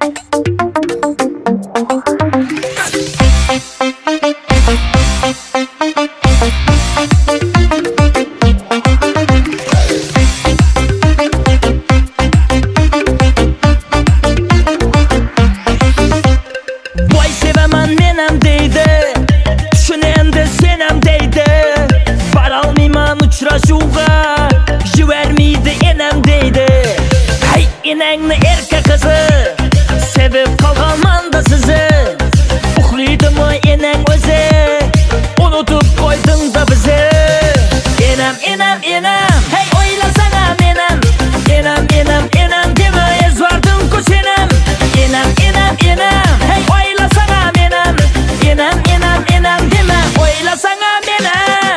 Enangni erkak qizi sevib qolganman-da sizni. Uxlaydimi enang o'zi? Unutib qo'yding-da bizni. Enam, hey o'ylasana menam. Enam dema ezvarding-ku senam. Enam, hey o'ylasana menam. Enam dema o'ylasana menam.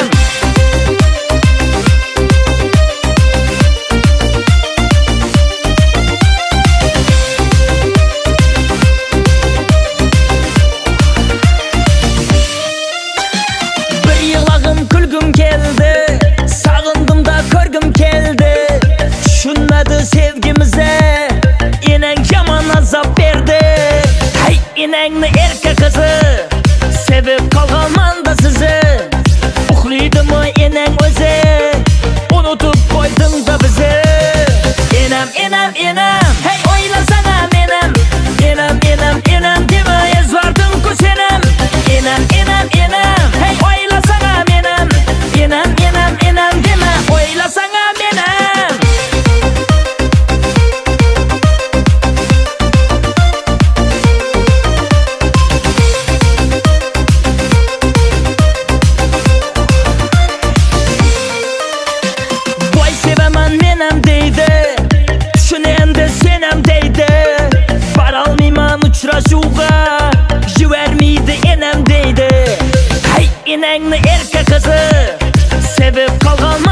Kulgum keldi, sağındım da körgüm keldi. Düşünmedi sevgimize, enang yaman azap berdi. Hey enangni erkak qizi sevib qolganman-da sizni. Uxlaydimi enang o'zi? Unutib qo'yding-da bizni. Enam, hey o'ylasana menam. Enam dema ezvarding-ku senam. Enam, hey o'ylasana menam. Enam dema o'ylasana menam. Voy sevaman menam deydi, shuni endi senam deydi. Borolmayman uchrashuvga, yubormaydi enam deydi. Hey enangni erkak qizi sevib qolgan